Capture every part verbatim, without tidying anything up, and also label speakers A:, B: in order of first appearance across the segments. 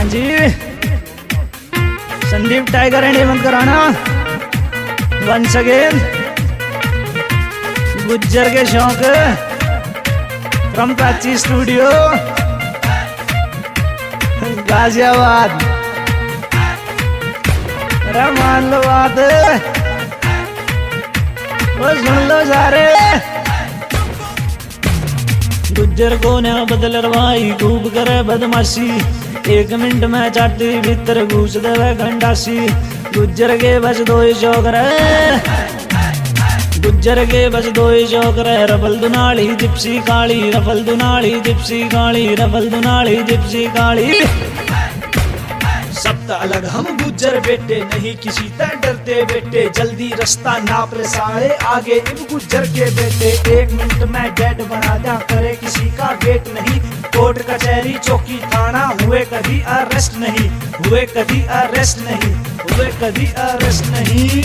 A: Ji Sandeep Tiger and Hemant Karana once again Gujjar के शौक from Prachi studio Ghaziabad. अरे मान लो बात, वो सुन लो सारे। गुज्जर को न बदल भाई खूब करे बदमाशी, एक मिनट में चाटी भीतर घुस देवे गंडासी। गुज्जर के बस दो ही शौक रहे, गुज्जर के बस दो ही शौक रहे। रफल दुनाली जिप्सी काली, रफल दुनाली जिप्सी काली, रफल दुनाली जिप्सी काली।
B: सब अलग हम गुज्जर बेटे, नहीं किसी तरह डरते बेटे। जल्दी रास्ता नाप ले सारे आगे इन गुज्जर के बेटे। एक मिनट में डेड बना जा, करे किसी का वेट नहीं। कोर्ट कचहरी चौकी थाना हुए कभी अरेस्ट नहीं, हुए कभी अरेस्ट नहीं, हुए कभी अरेस्ट नहीं।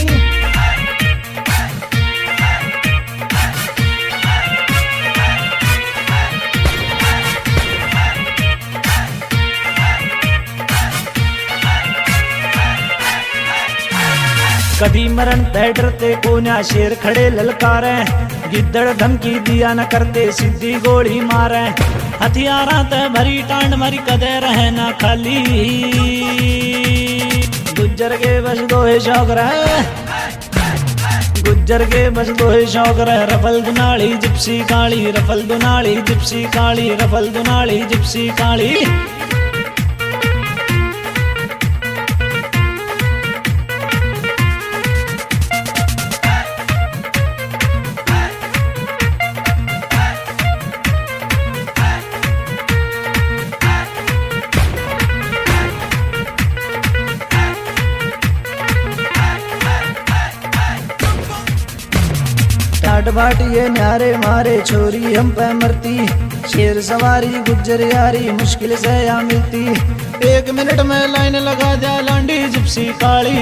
A: कभी मरण पे डरते को ना शेर खड़े ललकारे। गिद्दड़ धमकी दिया न करते सीधी गोली मारे। हथियारा ते भरी टांड मरी कदे रहे ना खाली। गुज्जर के बस दो ही शौक रहे, गुज्जर के बस दो ही शौक रहे। रफल दुनाली जिप्सी काली, रफल दुनाली जिप्सी काली, रफल दुनाली जिप्सी काली। बाट बाट ये न्यारे मारे छोरी हम पे मरती। शेर सवारी गुज्जर यारी मुश्किल से या मिलती। एक मिनट में लाइन लगा जा लांडी जिप्सी काली।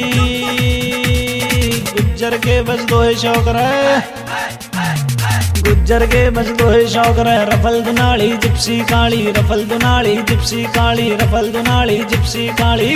A: गुज्जर के बस दो ही शौक रहे, गुज्जर के बस दो ही शौक रहे। रफल दुनाली जिप्सी काली, रफल दुनाली जिप्सी काली, रफल दुनाली जिप्सी काली।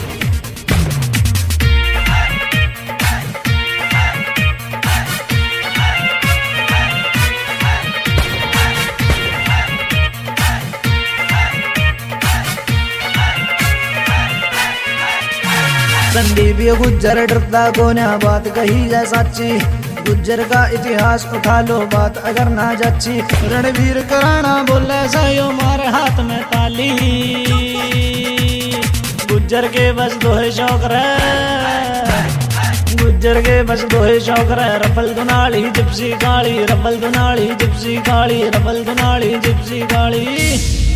A: संदीप ये गुज्जर डरता को ना बात कही जाए सच्ची। गुज्जर का इतिहास उठा लो बात अगर ना जाची। रणवीर कराना बोले सायो मारे हाथ में ताली। गुज्जर के बस दो ही शौक रहे, गुज्जर के बस दो ही शौक रहे। रफल दुनाली जिप्सी काली, रफल दुनाली जिप्सी काली, रफल दुनाली जिप्सी काली।